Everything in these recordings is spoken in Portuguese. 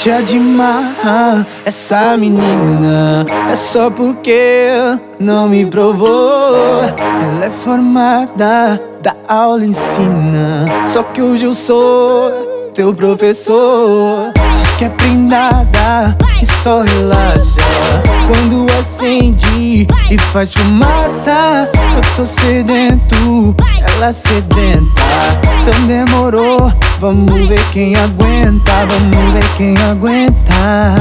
Deixa de marrar essa menina, é só porque não me provou. Ela é formada, da aula ensina, só que hoje eu sou teu professor. Diz que é prendada e só relaxa quando acende e faz fumaça. Eu tô sedento, ela sedenta, então demorou. Vamos ver quem aguenta, vamos ver quem aguenta.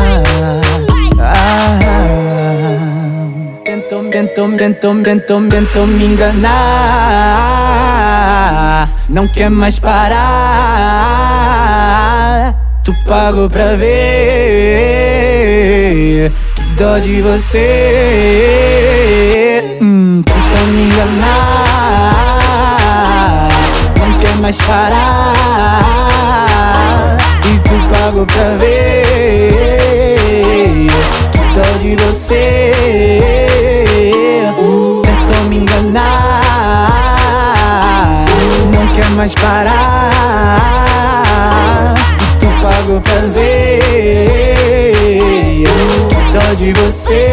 Tentou me enganar, não quer mais parar. Tu pagou pra ver, que dó de você. Tentou me enganar, não quer mais parar. E tu pagou pra ver, que dó de você. Tentou me enganar, não quer mais parar. E tu pagou pra ver, que dó de você.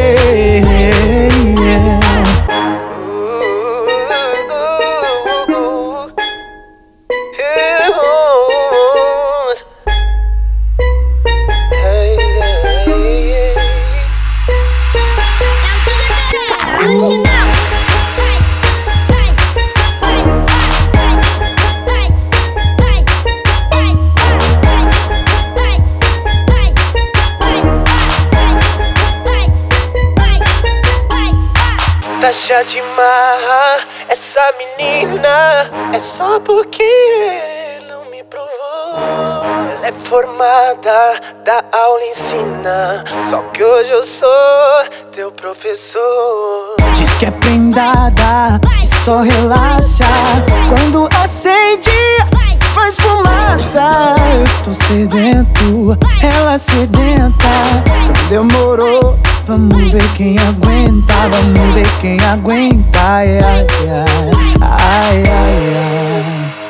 Deixa de marrar essa menina, é só porque não me provou. Ela é formada, da aula ensina, só que hoje eu sou teu professor. Diz que é prendada e só relaxa quando acende, faz fumaça. Eu tô sedento, ela sedenta, então demorou. Vamos ver quem aguenta, vamos ver quem aguenta. Ai, ai, ai, ai, ai.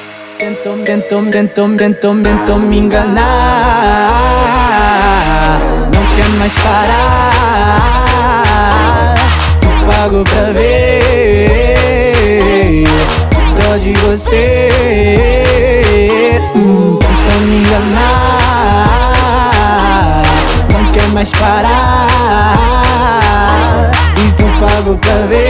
Tentou me enganar, não quer mais parar. Tu pagou pra ver, que dó de você. Tentou me enganar, não quer mais parar. E tu pagou pra ver.